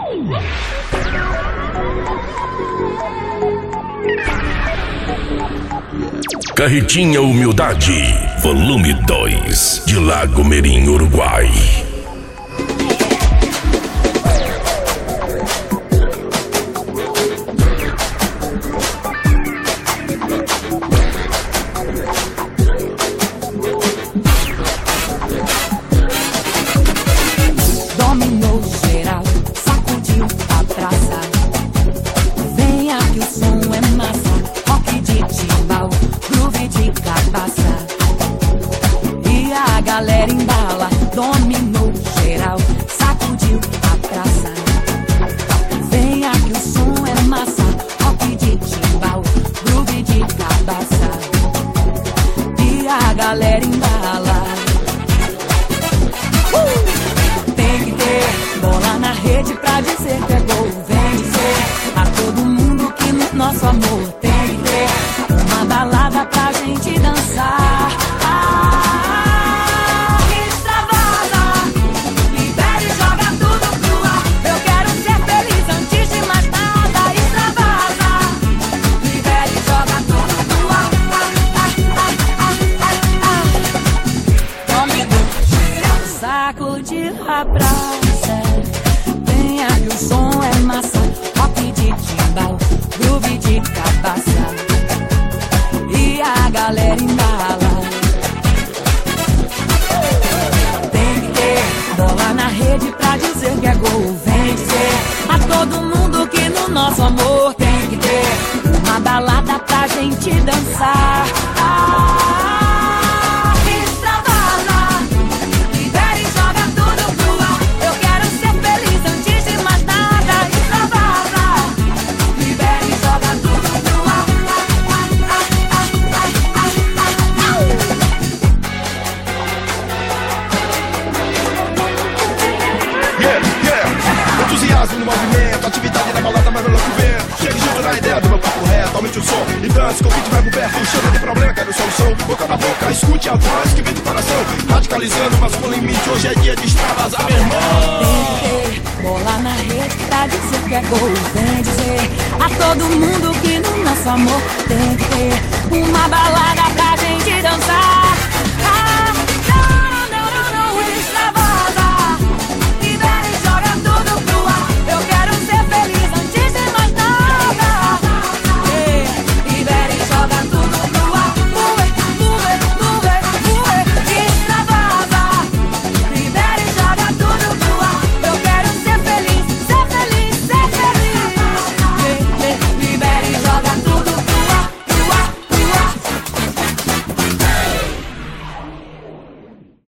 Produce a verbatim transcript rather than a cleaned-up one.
Carretinha Humildade, volume dois, de Lago Merim, Uruguai. Dominou geral, sacudiu a praça. Venha que o som é massa, rock de timbal, groove de cabaça. E a galera embala, dominou geral, sacudiu a praça. Venha que o som é massa, rock de timbal, groove de cabaça. E a galera embala. Bola na rede pra dizer que é gol. Vem dizer a todo mundo que no nosso amor tem que ter uma balada pra gente dançar. Ah, extravasa, libera e joga tudo pro ar. Eu quero ser feliz antes de mais nada. Extravasa, libera e joga tudo pro ar. Ah, ah, ah, ah, ah, ah. Tome do geral, sacudir a praça. Venha que o som é massa, rock de timbal, groove de cabaça. E a galera embala. Tem que ter bola na rede pra dizer que é gol. Vem dizer a todo mundo que no nosso amor tem que ter uma balada pra gente dançar. Ah, no movimento, atividade na balada, mas não louco vento. Chega junto na ideia do meu papo reto, aumente o som e dance, convite vai pro perto. Chega de problema, quero solução, boca na boca, escute a voz que vem do coração. Radicalizando, mas com limite, hoje é dia de extravasar, meu irmão. Tem que ter bola na rede pra dizer que é gol. Vem dizer a todo mundo que no nosso amor tem que ter uma balada pra gente dançar.